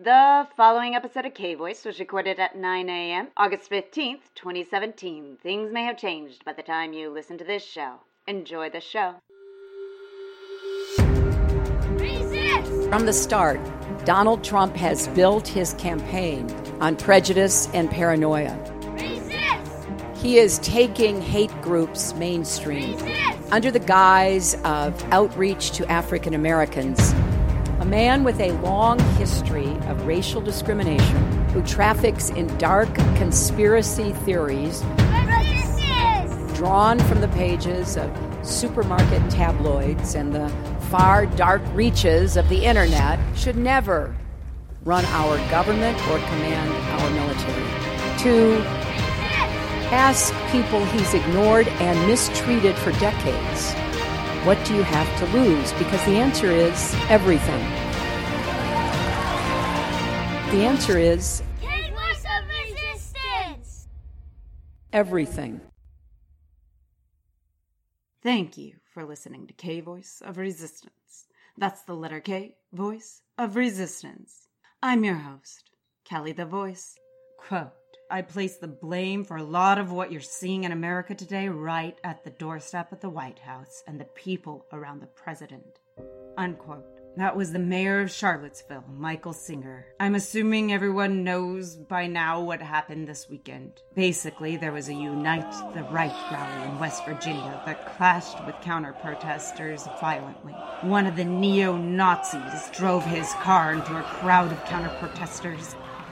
The following episode of K-Voice was recorded at 9 a.m., August 15th, 2017. Things may have changed by the time you listen to this show. Enjoy the show. Resist! From the start, Donald Trump has built his campaign on prejudice and paranoia. Resist! He is taking hate groups mainstream. Resist! Under the guise of outreach to African Americans. A man with a long history of racial discrimination who traffics in dark conspiracy theories drawn from the pages of supermarket tabloids and the far dark reaches of the internet should never run our government or command our military. To ask people he's ignored and mistreated for decades, what do you have to lose? Because the answer is everything. The answer is K-Voice of Resistance! everything. Thank you for listening to K-Voice of Resistance. That's the letter K, Voice of Resistance. I'm your host, Kelly the Voice. Quote, I place the blame for a lot of what you're seeing in America today right at the doorstep of the White House and the people around the president. Unquote. That was the mayor of Charlottesville, Michael Singer. I'm assuming everyone knows by now what happened this weekend. Basically, there was a Unite the Right rally in West Virginia that clashed with counter-protesters violently. One of the neo-Nazis drove his car into a crowd of counter-protesters,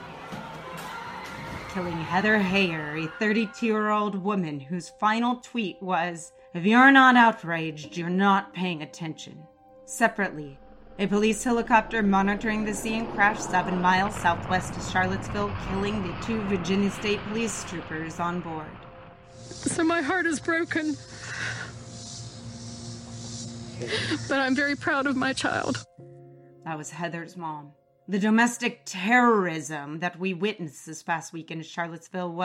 killing Heather Heyer, a 32-year-old woman whose final tweet was, if you're not outraged, you're not paying attention. Separately, a police helicopter monitoring the scene crashed 7 miles southwest of Charlottesville, killing the 2 Virginia State Police troopers on board. So my heart is broken. But I'm very proud of my child. That was Heather's mom. The domestic terrorism that we witnessed this past weekend in Charlottesville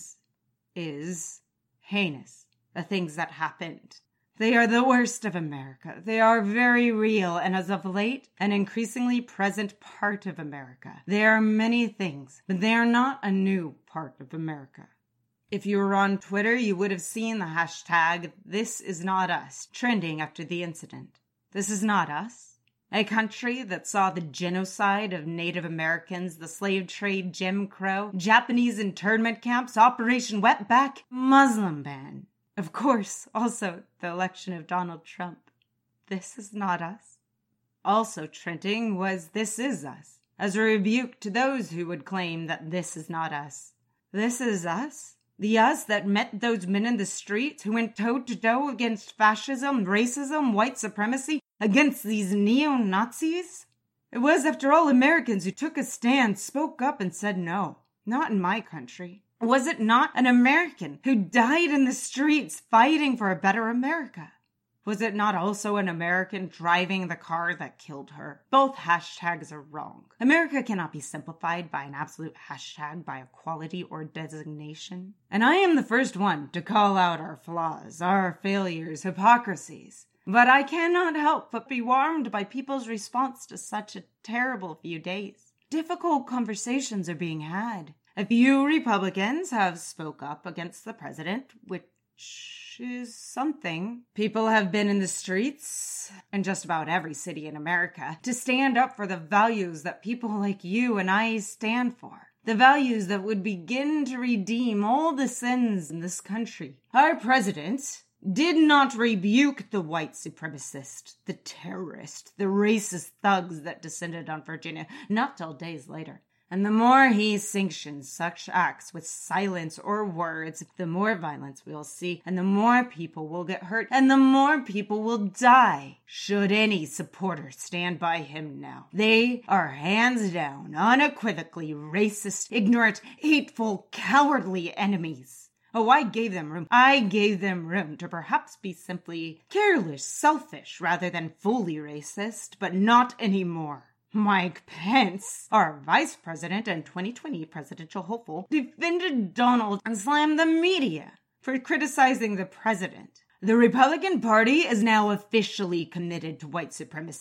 is heinous. The things that happened. They are the worst of America. They are very real and as of late, an increasingly present part of America. They are many things, but they are not a new part of America. If you were on Twitter, you would have seen the hashtag #ThisIsNotUs trending after the incident. This is not us. A country that saw the genocide of Native Americans, the slave trade, Jim Crow, Japanese internment camps, Operation Wetback, Muslim ban. Of course, also the election of Donald Trump. This is not us. Also trending was This Is Us, as a rebuke to those who would claim that this is not us. This is us? The us that met those men in the streets who went toe-to-toe against fascism, racism, white supremacy, against these neo-Nazis? It was, after all, Americans who took a stand, spoke up and said no. Not in my country. Was it not an American who died in the streets fighting for a better America? Was it not also an American driving the car that killed her? Both hashtags are wrong. America cannot be simplified by an absolute hashtag, by equality or designation. And I am the first one to call out our flaws, our failures, hypocrisies. But I cannot help but be warmed by people's response to such a terrible few days. Difficult conversations are being had. A few Republicans have spoke up against the president, which is something. People have been in the streets in just about every city in America to stand up for the values that people like you and I stand for. The values that would begin to redeem all the sins in this country. Our president did not rebuke the white supremacist, the terrorist, the racist thugs that descended on Virginia, not till days later. And the more he sanctions such acts with silence or words, the more violence we'll see, and the more people will get hurt, and the more people will die, should any supporter stand by him now. They are hands down, unequivocally racist, ignorant, hateful, cowardly enemies. Oh, I gave them room. I gave them room to perhaps be simply careless, selfish, rather than fully racist, but not anymore. Mike Pence, our vice president and 2020 presidential hopeful, defended Donald and slammed the media for criticizing the president. The Republican Party is now officially committed to white supremacy.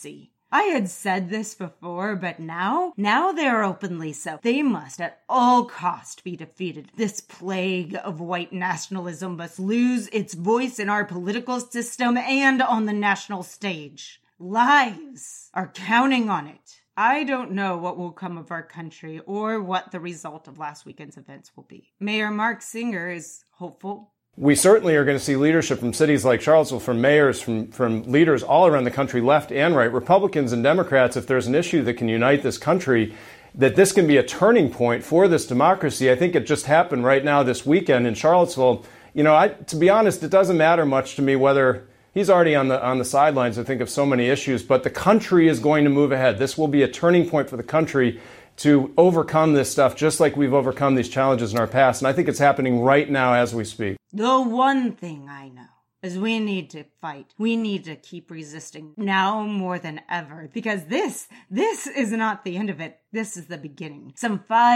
I had said this before, but now they are openly so. They must at all cost be defeated. This plague of white nationalism must lose its voice in our political system and on the national stage. Lives are counting on it. I don't know what will come of our country or what the result of last weekend's events will be. Mayor Mark Singer is hopeful. We certainly are going to see leadership from cities like Charlottesville, from mayors, from leaders all around the country, left and right, Republicans and Democrats. If there's an issue that can unite this country, that this can be a turning point for this democracy. I think it just happened right now this weekend in Charlottesville. To be honest, it doesn't matter much to me whether he's already on the sidelines, I think, of so many issues, but the country is going to move ahead. This will be a turning point for the country to overcome this stuff, just like we've overcome these challenges in our past. And I think it's happening right now as we speak. The one thing I know is we need to fight. We need to keep resisting now more than ever, because this is not the end of it. This is the beginning. Some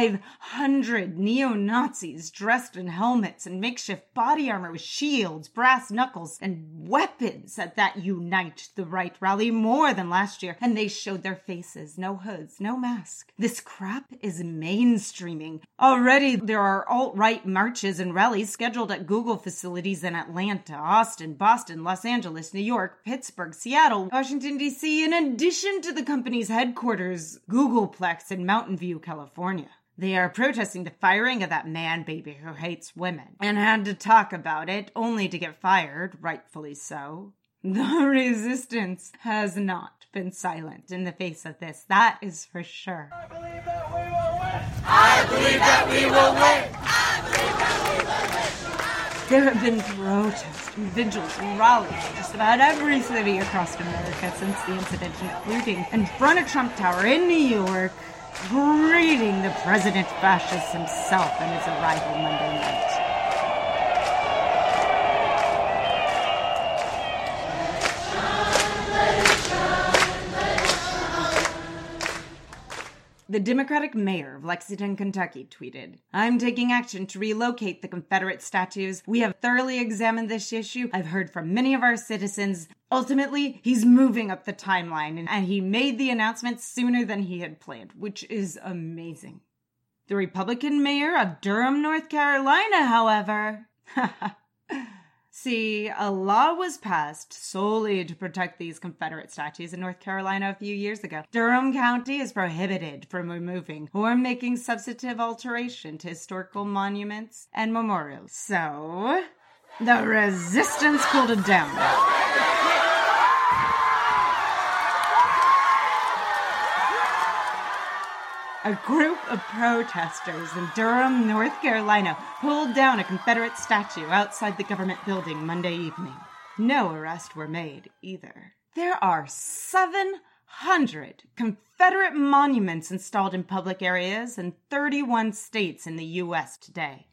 500 neo-Nazis dressed in helmets and makeshift body armor with shields, brass knuckles, and weapons that unite the right rally more than last year. And they showed their faces, no hoods, no mask. This crap is mainstreaming. Already there are alt-right marches and rallies scheduled at Google facilities in Atlanta, Austin, Boston, Los Angeles, New York, Pittsburgh, Seattle, Washington, D.C., in addition to the company's headquarters, Googleplex, in Mountain View, California. They are protesting the firing of that man-baby who hates women and had to talk about it only to get fired, rightfully so. The resistance has not been silent in the face of this, that is for sure. I believe that we will win! I believe that we will win! I believe that we will win! There have been protests, vigils, and rallies in just about every city across America since the incident, including in front of Trump Tower in New York, greeting the president fascist himself and his arrival Monday night. The Democratic mayor of Lexington, Kentucky tweeted, "I'm taking action to relocate the Confederate statues. We have thoroughly examined this issue. I've heard from many of our citizens. Ultimately, he's moving up the timeline, and he made the announcement sooner than he had planned, which is amazing." The Republican mayor of Durham, North Carolina, however, see, a law was passed solely to protect these Confederate statues in North Carolina a few years ago. Durham County is prohibited from removing or making substantive alteration to historical monuments and memorials. So, the resistance cooled it down. A group of protesters in Durham, North Carolina, pulled down a Confederate statue outside the government building Monday evening. No arrests were made, either. There are 700 Confederate monuments installed in public areas in 31 states in the U.S. today.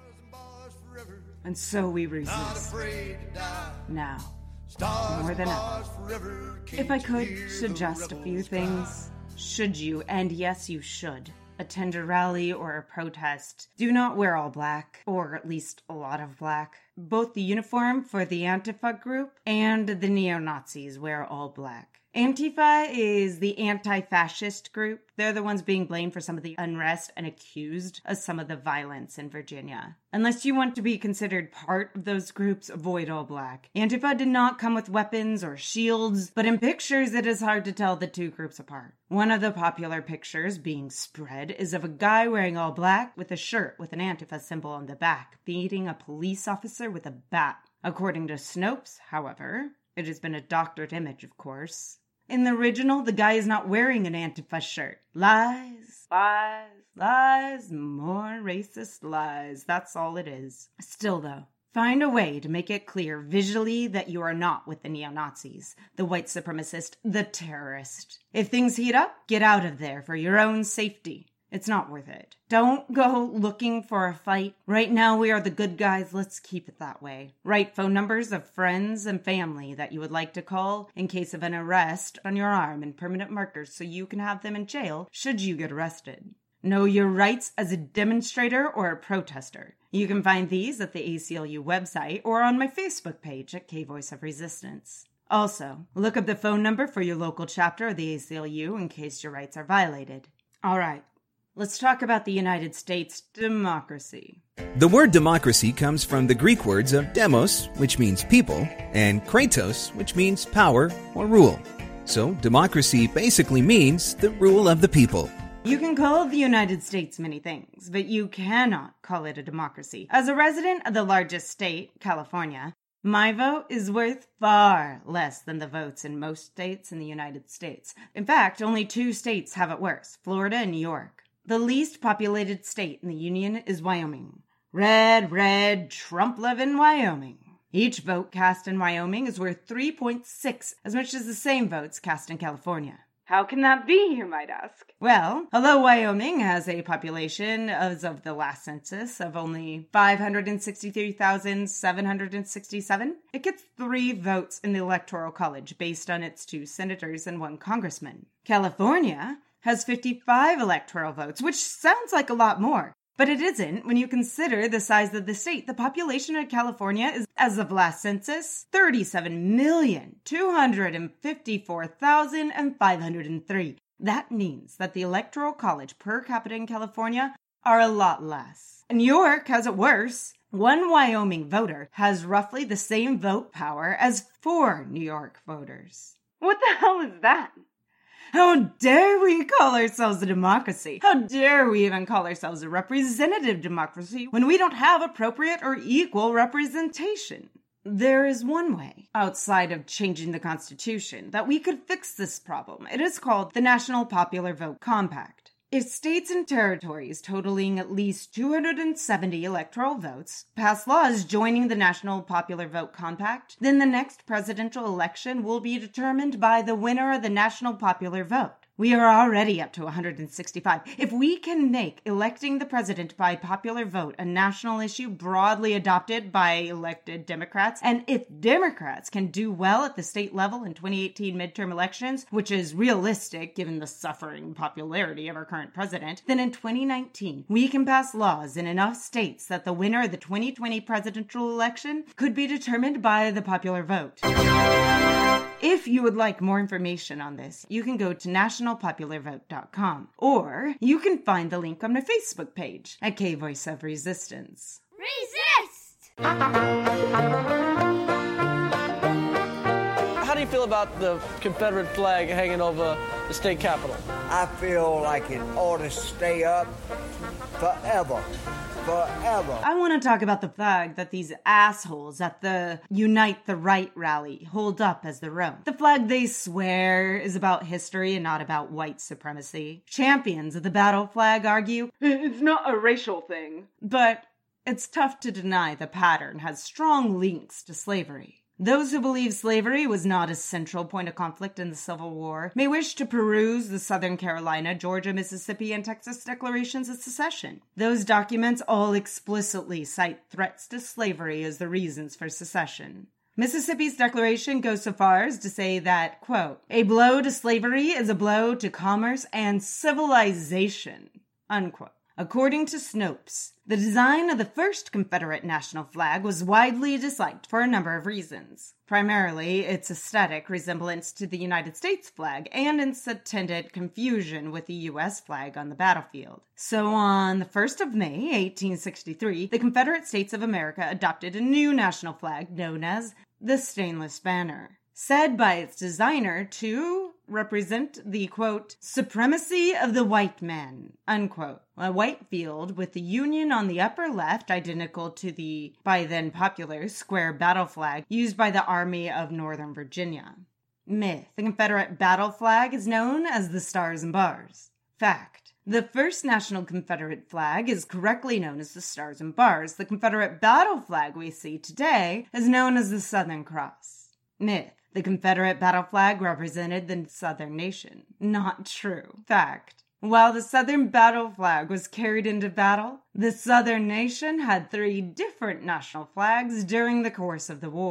And so we resist. Now, more than ever. If I could suggest a few things, should you, and yes, you should, attend a rally or a protest, do not wear all black, or at least a lot of black. Both the uniform for the Antifa group and the neo-Nazis wear all black. Antifa is the anti-fascist group. They're the ones being blamed for some of the unrest and accused of some of the violence in Virginia. Unless you want to be considered part of those groups, avoid all black. Antifa did not come with weapons or shields, but in pictures it is hard to tell the two groups apart. One of the popular pictures being spread is of a guy wearing all black with a shirt with an Antifa symbol on the back, beating a police officer with a bat. According to Snopes, however, it has been a doctored image, of course. In the original, the guy is not wearing an Antifa shirt. Lies, lies, lies, more racist lies. That's all it is. Still, though, find a way to make it clear visually that you are not with the neo-Nazis, the white supremacist, the terrorist. If things heat up, get out of there for your own safety. It's not worth it. Don't go looking for a fight. Right now, we are the good guys. Let's keep it that way. Write phone numbers of friends and family that you would like to call in case of an arrest on your arm and permanent markers so you can have them in jail should you get arrested. Know your rights as a demonstrator or a protester. You can find these at the ACLU website or on my Facebook page at K-Voice of Resistance. Also, look up the phone number for your local chapter of the ACLU in case your rights are violated. All right, let's talk about the United States democracy. The word democracy comes from the Greek words of demos, which means people, and kratos, which means power or rule. So, democracy basically means the rule of the people. You can call the United States many things, but you cannot call it a democracy. As a resident of the largest state, California, my vote is worth far less than the votes in most states in the United States. In fact, only 2 states have it worse, Florida and New York. The least populated state in the Union is Wyoming. Red, Trump-lovin' Wyoming. Each vote cast in Wyoming is worth 3.6, as much as the same votes cast in California. How can that be, you might ask? Well, although Wyoming has a population as of the last census of only 563,767, it gets 3 votes in the Electoral College based on its 2 senators and 1 congressman. California has 55 electoral votes, which sounds like a lot more. But it isn't when you consider the size of the state. The population of California is, as of last census, 37,254,503. That means that the Electoral College per capita in California are a lot less. And New York has it worse. 1 Wyoming voter has roughly the same vote power as 4 New York voters. What the hell is that? How dare we call ourselves a democracy? How dare we even call ourselves a representative democracy when we don't have appropriate or equal representation? There is one way, outside of changing the Constitution, that we could fix this problem. It is called the National Popular Vote Compact. If states and territories totaling at least 270 electoral votes pass laws joining the National Popular Vote Compact, then the next presidential election will be determined by the winner of the National Popular Vote. We are already up to 165. If we can make electing the president by popular vote a national issue broadly adopted by elected Democrats, and if Democrats can do well at the state level in 2018 midterm elections, which is realistic given the suffering popularity of our current president, then in 2019 we can pass laws in enough states that the winner of the 2020 presidential election could be determined by the popular vote. If you would like more information on this, you can go to nationalpopularvote.com, or you can find the link on my Facebook page at K Voice of Resistance. Resist! How do you feel about the Confederate flag hanging over the state capitol? I feel like it ought to stay up forever. I want to talk about the flag that these assholes at the Unite the Right rally hold up as their own. The flag they swear is about history and not about white supremacy. Champions of the battle flag argue it's not a racial thing. But it's tough to deny the pattern has strong links to slavery. Those who believe slavery was not a central point of conflict in the Civil War may wish to peruse the Southern Carolina, Georgia, Mississippi, and Texas declarations of secession. Those documents all explicitly cite threats to slavery as the reasons for secession. Mississippi's declaration goes so far as to say that, quote, a blow to slavery is a blow to commerce and civilization, unquote. According to Snopes, the design of the first Confederate national flag was widely disliked for a number of reasons. Primarily, its aesthetic resemblance to the United States flag and its attendant confusion with the U.S. flag on the battlefield. So on the 1st of May, 1863, the Confederate States of America adopted a new national flag known as the Stainless Banner, said by its designer to represent the, quote, supremacy of the white man, unquote. A white field with the Union on the upper left, identical to the, by then popular, square battle flag used by the Army of Northern Virginia. Myth. The Confederate battle flag is known as the Stars and Bars. Fact. The first national Confederate flag is correctly known as the Stars and Bars. The Confederate battle flag we see today is known as the Southern Cross. Myth. The Confederate battle flag represented the Southern nation. Not true. Fact. While the Southern battle flag was carried into battle, the Southern nation had 3 different national flags during the course of the war.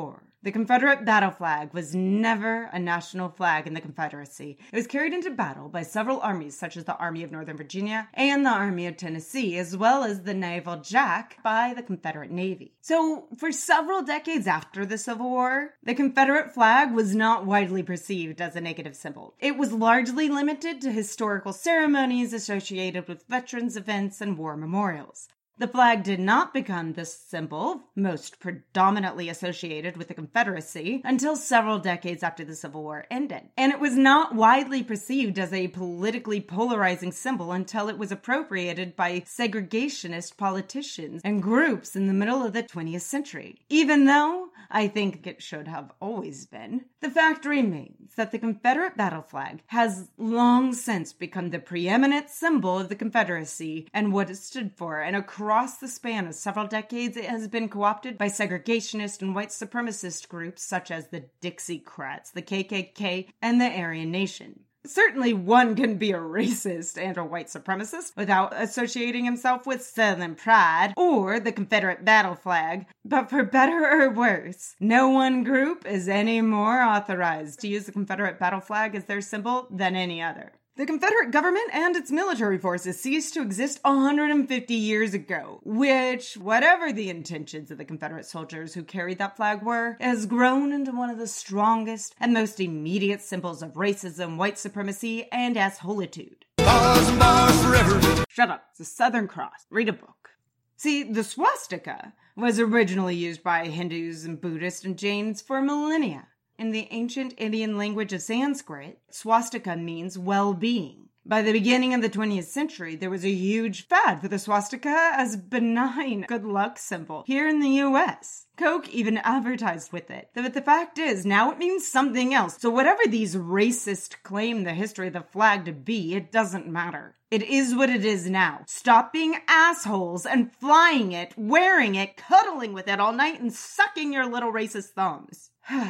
The Confederate battle flag was never a national flag in the Confederacy. It was carried into battle by several armies, such as the Army of Northern Virginia and the Army of Tennessee, as well as the Naval Jack by the Confederate Navy. So, for several decades after the Civil War, the Confederate flag was not widely perceived as a negative symbol. It was largely limited to historical ceremonies associated with veterans events and war memorials. The flag did not become the symbol most predominantly associated with the Confederacy until several decades after the Civil War ended. And it was not widely perceived as a politically polarizing symbol until it was appropriated by segregationist politicians and groups in the middle of the 20th century. Even though I think it should have always been, the fact remains that the Confederate battle flag has long since become the preeminent symbol of the Confederacy and what it stood for, and across the span of several decades, it has been co-opted by segregationist and white supremacist groups such as the Dixiecrats, the KKK, and the Aryan Nation. Certainly one can be a racist and a white supremacist without associating himself with Southern pride or the Confederate battle flag, but for better or worse, no one group is any more authorized to use the Confederate battle flag as their symbol than any other. The Confederate government and its military forces ceased to exist 150 years ago, which, whatever the intentions of the Confederate soldiers who carried that flag were, has grown into one of the strongest and most immediate symbols of racism, white supremacy, and assholitude. Bars and bars forever. Shut up. It's the Southern Cross. Read a book. See, the swastika was originally used by Hindus and Buddhists and Jains for millennia. In the ancient Indian language of Sanskrit, swastika means well-being. By the beginning of the 20th century, there was a huge fad for the swastika as a benign good luck symbol here in the U.S. Coke even advertised with it. But the fact is, now it means something else. So whatever these racists claim the history of the flag to be, it doesn't matter. It is what it is now. Stop being assholes and flying it, wearing it, cuddling with it all night, and sucking your little racist thumbs.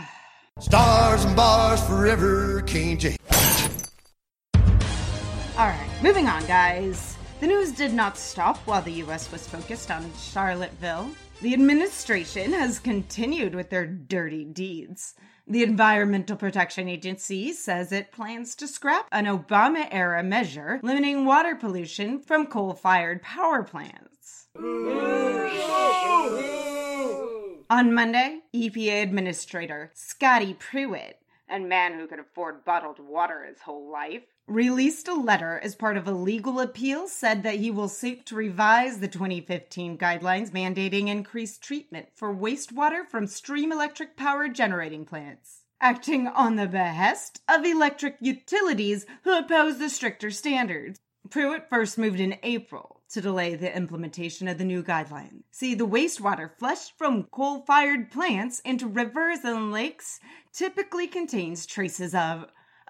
Stars and bars forever, can't you? Alright, moving on, guys. The news did not stop while the U.S. was focused on Charlottesville. The administration has continued with their dirty deeds. The Environmental Protection Agency says it plans to scrap an Obama-era measure limiting water pollution from coal-fired power plants. On Monday, EPA Administrator Scotty Pruitt, a man who could afford bottled water his whole life, released a letter as part of a legal appeal, said that he will seek to revise the 2015 guidelines mandating increased treatment for wastewater from stream electric power generating plants, acting on the behest of electric utilities who oppose the stricter standards. Pruitt first moved in April to delay the implementation of the new guideline. See, the wastewater flushed from coal-fired plants into rivers and lakes typically contains traces of,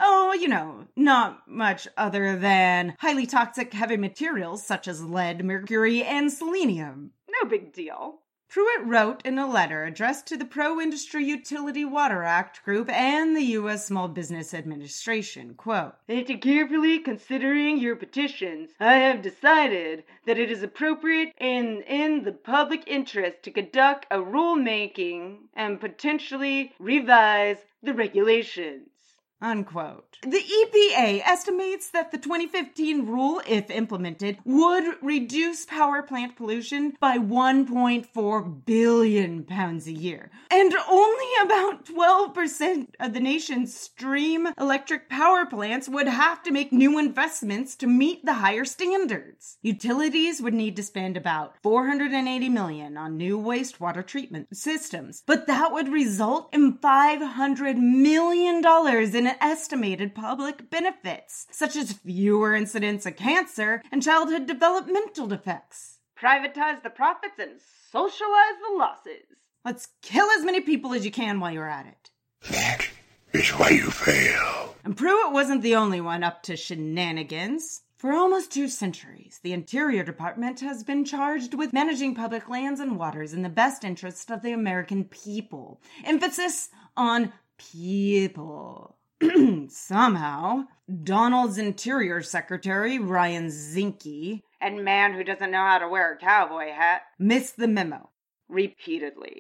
not much other than highly toxic heavy materials such as lead, mercury, and selenium. No big deal. Pruitt wrote in a letter addressed to the Pro-Industry Utility Water Act group and the U.S. Small Business Administration, quote, "After carefully considering your petitions, I have decided that it is appropriate and in the public interest to conduct a rulemaking and potentially revise the regulations." Unquote. The EPA estimates that the 2015 rule, if implemented, would reduce power plant pollution by 1.4 billion pounds a year. And only about 12% of the nation's stream electric power plants would have to make new investments to meet the higher standards. Utilities would need to spend about $480 million on new wastewater treatment systems, but that would result in $500 million in estimated public benefits, such as fewer incidents of cancer and childhood developmental defects. Privatize the profits and socialize the losses. Let's kill as many people as you can while you're at it. That is why you fail. And Pruitt wasn't the only one up to shenanigans. For almost 2 centuries, the Interior Department has been charged with managing public lands and waters in the best interest of the American people. Emphasis on people. Somehow, Donald's Interior Secretary, Ryan Zinke, and man who doesn't know how to wear a cowboy hat, missed the memo repeatedly.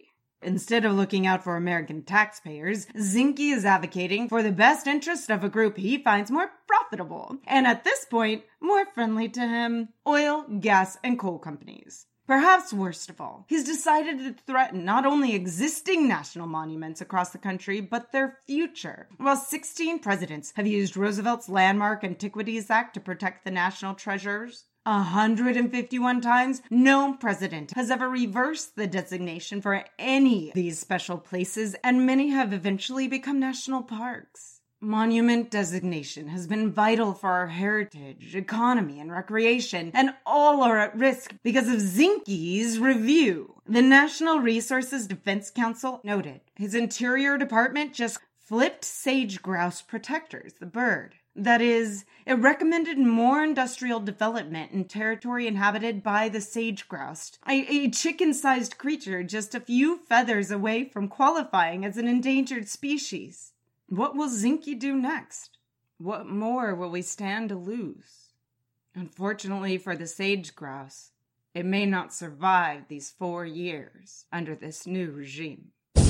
Instead of looking out for American taxpayers, Zinke is advocating for the best interest of a group he finds more profitable, and at this point, more friendly to him: oil, gas, and coal companies. Perhaps worst of all, he's decided to threaten not only existing national monuments across the country, but their future. While 16 presidents have used Roosevelt's Landmark Antiquities Act to protect the national treasures, 151 times, no president has ever reversed the designation for any of these special places, and many have eventually become national parks. Monument designation has been vital for our heritage, economy, and recreation, and all are at risk because of Zinke's review. The National Resources Defense Council noted his Interior Department just flipped sage grouse protectors, the bird. That is, it recommended more industrial development in territory inhabited by the sage grouse, a chicken-sized creature just a few feathers away from qualifying as an endangered species. What will Zinke do next? What more will we stand to lose? Unfortunately for the sage grouse, it may not survive these 4 years under this new regime.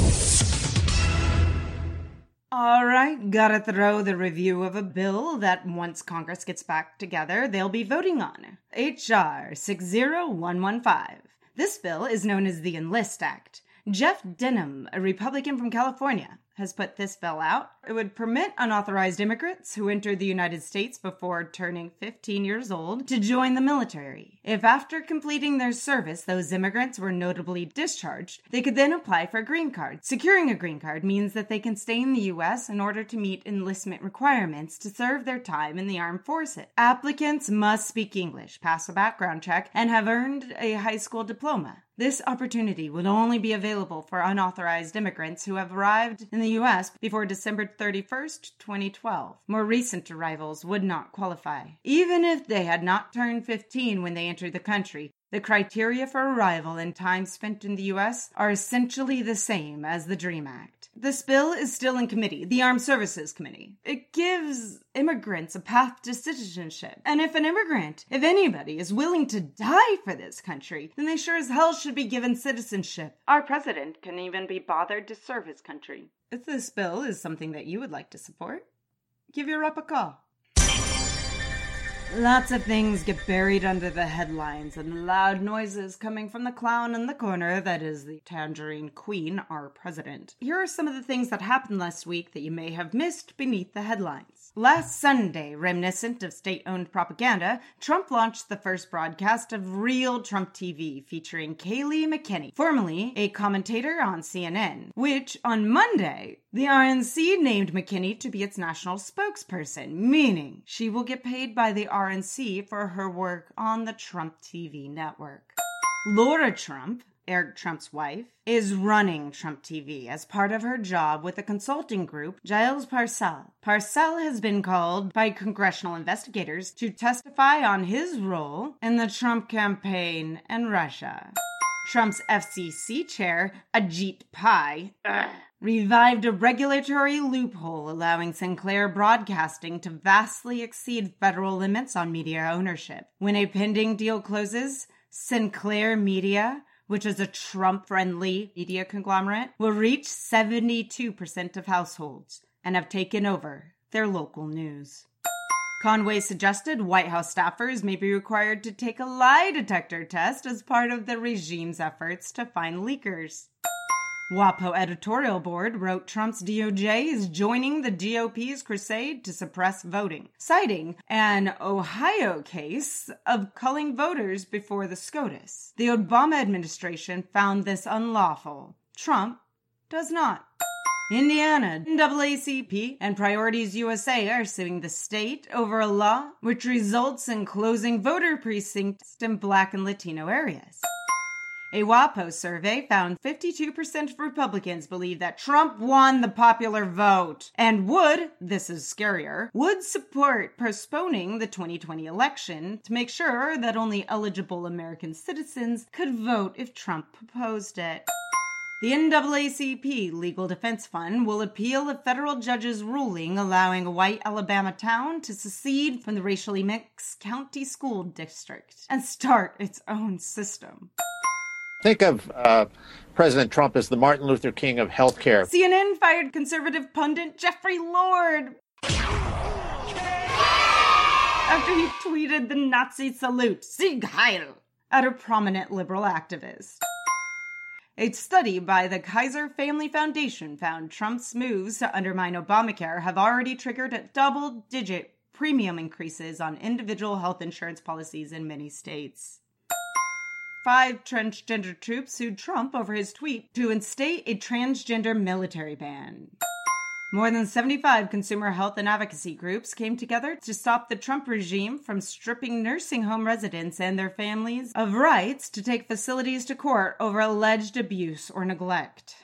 All right, gotta throw the review of a bill that once Congress gets back together, they'll be voting on. H.R. 60115. This bill is known as the Enlist Act. Jeff Denham, a Republican from California, has put this bill out. It would permit unauthorized immigrants who entered the United States before turning 15 years old to join the military. If after completing their service those immigrants were notably discharged, they could then apply for a green card. Securing a green card means that they can stay in the U.S. in order to meet enlistment requirements to serve their time in the armed forces. Applicants must speak English, pass a background check, and have earned a high school diploma. This opportunity would only be available for unauthorized immigrants who have arrived in the U.S. before December 31st, 2012. More recent arrivals would not qualify. Even if they had not turned 15 when they entered the country, the criteria for arrival and time spent in the U.S. are essentially the same as the DREAM Act. This bill is still in committee, the Armed Services Committee. It gives immigrants a path to citizenship. And if an immigrant, if anybody, is willing to die for this country, then they sure as hell should be given citizenship. Our president can even be bothered to serve his country. If this bill is something that you would like to support, give your rep a call. Lots of things get buried under the headlines and the loud noises coming from the clown in the corner that is the Tangerine Queen, our president. Here are some of the things that happened last week that you may have missed beneath the headlines. Last Sunday, reminiscent of state-owned propaganda, Trump launched the first broadcast of Real Trump TV featuring Kayleigh McEnany, formerly a commentator on CNN, which on Monday, the RNC named McEnany to be its national spokesperson, meaning she will get paid by the RNC for her work on the Trump TV network. Laura Trump, Eric Trump's wife, is running Trump TV as part of her job with the consulting group Giles Parcell. Parcell has been called by congressional investigators to testify on his role in the Trump campaign and Russia. Trump's FCC chair, Ajit Pai, revived a regulatory loophole allowing Sinclair Broadcasting to vastly exceed federal limits on media ownership. When a pending deal closes, Sinclair Media, which is a Trump-friendly media conglomerate, will reach 72% of households and have taken over their local news. Conway suggested White House staffers may be required to take a lie detector test as part of the regime's efforts to find leakers. WAPO editorial board wrote Trump's DOJ is joining the GOP's crusade to suppress voting, citing an Ohio case of culling voters before the SCOTUS. The Obama administration found this unlawful. Trump does not. Indiana, NAACP, and Priorities USA are suing the state over a law which results in closing voter precincts in Black and Latino areas. A WAPO survey found 52% of Republicans believe that Trump won the popular vote and this is scarier, would support postponing the 2020 election to make sure that only eligible American citizens could vote if Trump proposed it. The NAACP Legal Defense Fund will appeal a federal judge's ruling allowing a white Alabama town to secede from the racially mixed county school district and start its own system. Think of President Trump as the Martin Luther King of healthcare. CNN fired conservative pundit Jeffrey Lord after he tweeted the Nazi salute, Sieg Heil, at a prominent liberal activist. A study by the Kaiser Family Foundation found Trump's moves to undermine Obamacare have already triggered double-digit premium increases on individual health insurance policies in many states. 5 transgender troops sued Trump over his tweet to instate a transgender military ban. More than 75 consumer health and advocacy groups came together to stop the Trump regime from stripping nursing home residents and their families of rights to take facilities to court over alleged abuse or neglect.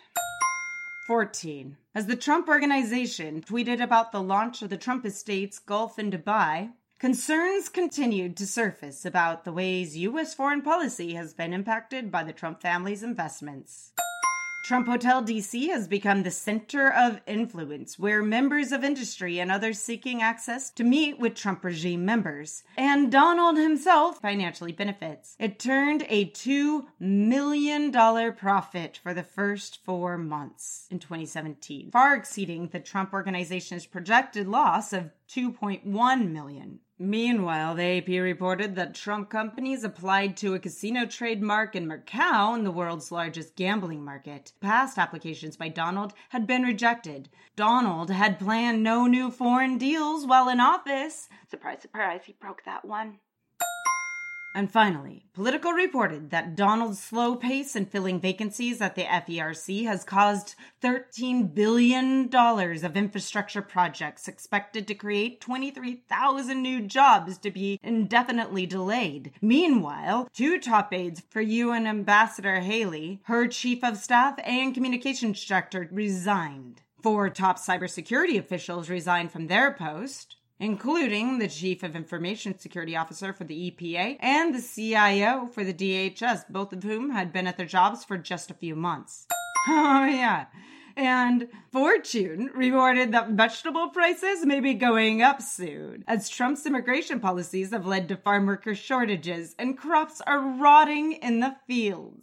14. As the Trump Organization tweeted about the launch of the Trump Estates Gulf in Dubai, concerns continued to surface about the ways U.S. foreign policy has been impacted by the Trump family's investments. Trump Hotel DC has become the center of influence, where members of industry and others seeking access to meet with Trump regime members. And Donald himself financially benefits. It turned a $2 million profit for the first 4 months in 2017, far exceeding the Trump Organization's projected loss of $2.1 million. Meanwhile, the AP reported that Trump companies applied to a casino trademark in Macau, in the world's largest gambling market. Past applications by Donald had been rejected. Donald had planned no new foreign deals while in office. Surprise, surprise, he broke that one. And finally, Politico reported that Donald's slow pace in filling vacancies at the FERC has caused $13 billion of infrastructure projects expected to create 23,000 new jobs to be indefinitely delayed. Meanwhile, 2 top aides for UN Ambassador Haley, her chief of staff and communications director resigned. 4 top cybersecurity officials resigned from their post, including the Chief of Information Security Officer for the EPA and the CIO for the DHS, both of whom had been at their jobs for just a few months. Oh, yeah. And Fortune reported that vegetable prices may be going up soon, as Trump's immigration policies have led to farm worker shortages and crops are rotting in the fields.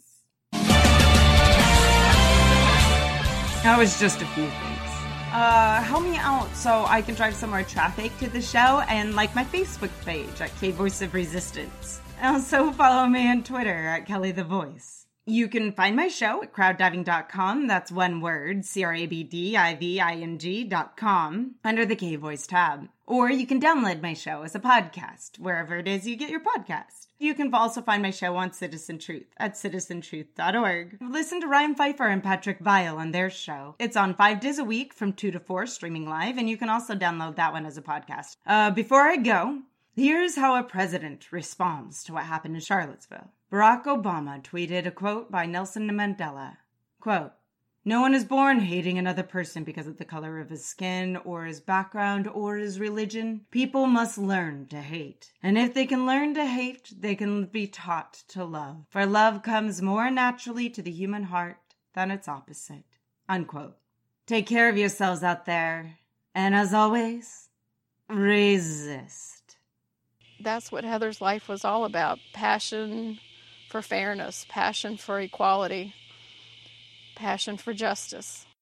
That was just a few things. Help me out so I can drive some more traffic to the show and like my Facebook page at K Voice of Resistance. Also follow me on Twitter at Kelly the Voice. You can find my show at crowddiving.com, that's one word, crabdiving.com, under the K Voice tab. Or you can download my show as a podcast, wherever it is you get your podcast. You can also find my show on Citizen Truth at citizentruth.org. Listen to Ryan Pfeiffer and Patrick Vile on their show. It's on 5 days a week from 2 to 4, streaming live, and you can also download that one as a podcast. Before I go, here's how a president responds to what happened in Charlottesville. Barack Obama tweeted a quote by Nelson Mandela. Quote, "No one is born hating another person because of the color of his skin or his background or his religion. People must learn to hate. And if they can learn to hate, they can be taught to love. For love comes more naturally to the human heart than its opposite." Unquote. Take care of yourselves out there. And as always, resist. That's what Heather's life was all about. Passion for fairness, passion for equality, passion for justice.